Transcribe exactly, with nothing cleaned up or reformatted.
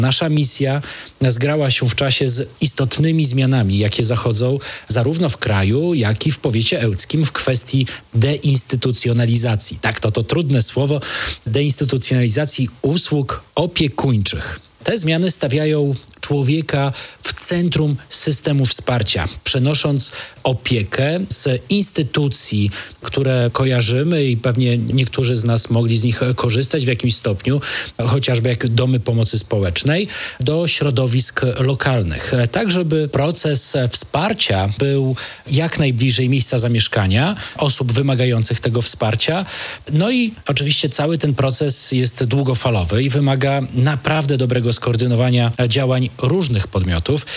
Nasza misja zgrała się w czasie z istotnymi zmianami, jakie zachodzą zarówno w kraju, jak i w powiecie ełckim w kwestii deinstytucjonalizacji. Tak, to to trudne słowo, deinstytucjonalizacji usług opiekuńczych. Te zmiany stawiają człowieka w centrum systemu wsparcia, przenosząc opiekę z instytucji, które kojarzymy i pewnie niektórzy z nas mogli z nich korzystać w jakimś stopniu, chociażby jak domy pomocy społecznej, do środowisk lokalnych. Tak, żeby proces wsparcia był jak najbliżej miejsca zamieszkania osób wymagających tego wsparcia. No i oczywiście cały ten proces jest długofalowy i wymaga naprawdę dobrego skoordynowania działań różnych podmiotów,